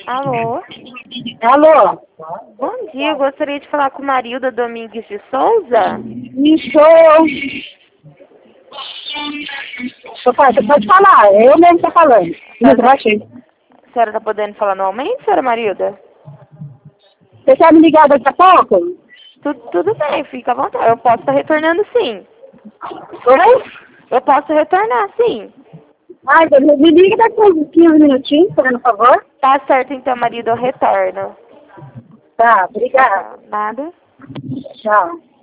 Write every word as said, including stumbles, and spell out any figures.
Alô? Alô? Bom dia, eu gostaria de falar com Marilda Domingues de Souza. Isso. Você pode falar, eu mesmo estou falando. Mas baixei. A senhora está podendo falar normalmente, senhora Marilda? Você quer me ligar daqui a pouco? Tu, tudo bem, fica à vontade. Eu posso estar retornando sim. Oi? Eu posso retornar sim. Ai, me liga daqui a uns quinze minutinhos, por favor. Tá certo então, Marilda, eu retorno. Tá, obrigada. Nada. Tchau.